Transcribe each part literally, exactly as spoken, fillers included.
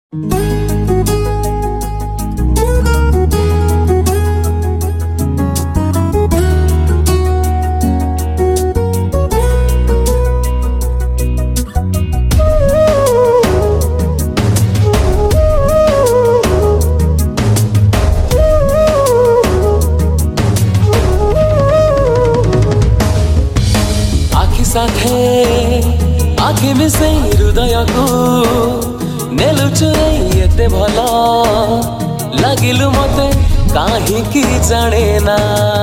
साथे आँखी मिसै हृदयको नेलु चुरै एते भला लागिलु मते काहीँकी जानेना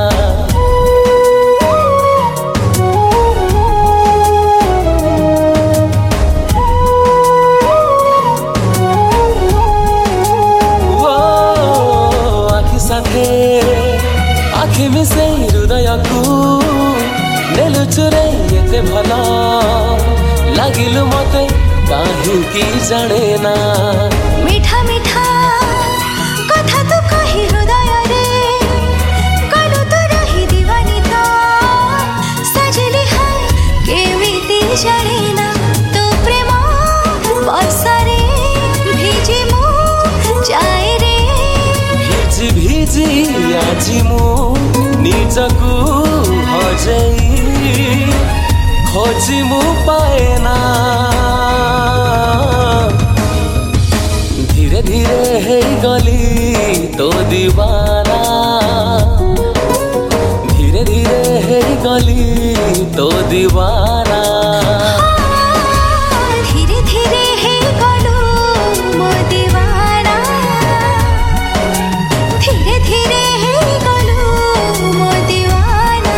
आँखी साथे आँखी मिसै हृदयको नेलु चुरै एते भला लागिलु मते काहीँकी जानेना मिठा मिठा कथा तो कही हृदय रे गलु तो रही दीवानी तो सजली है केमिति जानेना तो प्रेम बर्षारे भिजी मु जाए रे भिजी भिजी आजी मु निजकु हजै खोजी मु पाएना धीरे धीरे है गली तो दीवाना धीरे धीरे है गली तो दीवाना धीरे धीरे है गलु मो दीवाना धीरे धीरे है गलु मो दीवाना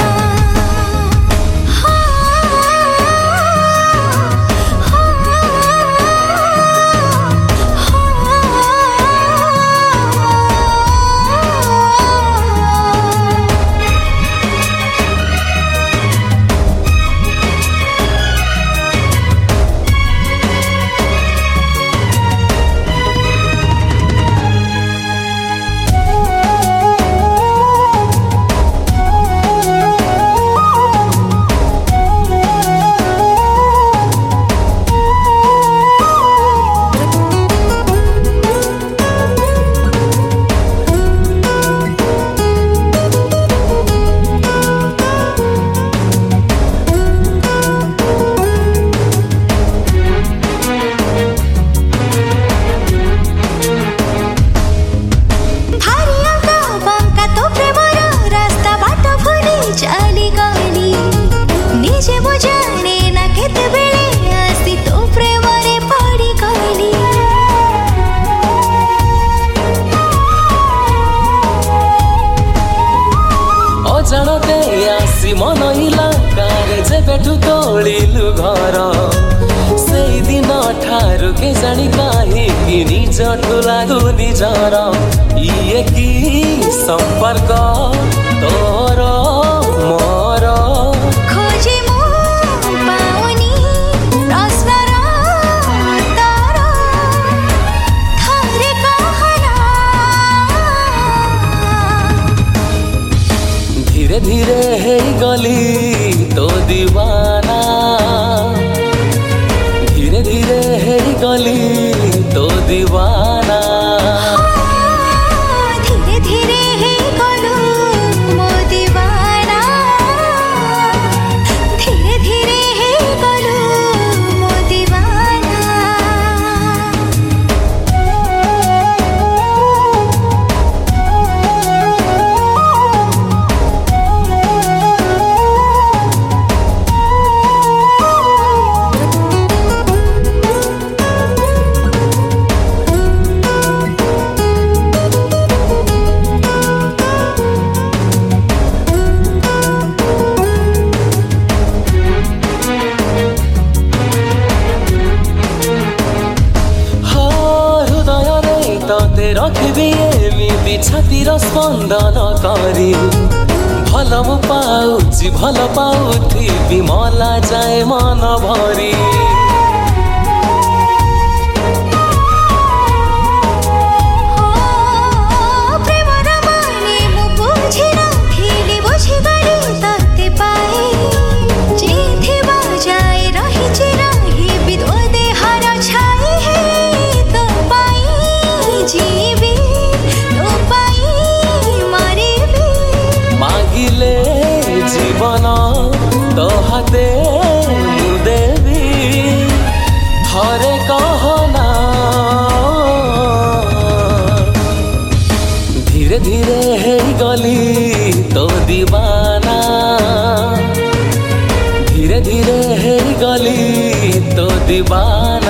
जानते आसी मन इलाकारे जे बेठु तोलिलु घर से दिन ठारू के जानी काहीँकी निजठु लागु निजर इए कि संपर्क तोर मोर खोजी मु पाउनी प्रश्नर उत्तर थरे कहना धीरे धीरे है गली तो दीवाना धीरे धीरे है गली तो दीवाना धीरे धीरे है गलु मो दीवाना धीरे धीरे है गलु मो दीवाना रखिबी एमिति छातीर स्पंदन करी भल मु पाउछि भल पाउथिबी मला जाए मन भरी जाए रही रही विदो देहार छाई है तो थरे कहना धीरे धीरे हे गली तो दीवाना धीरे धीरे हे गली तो दीवाना।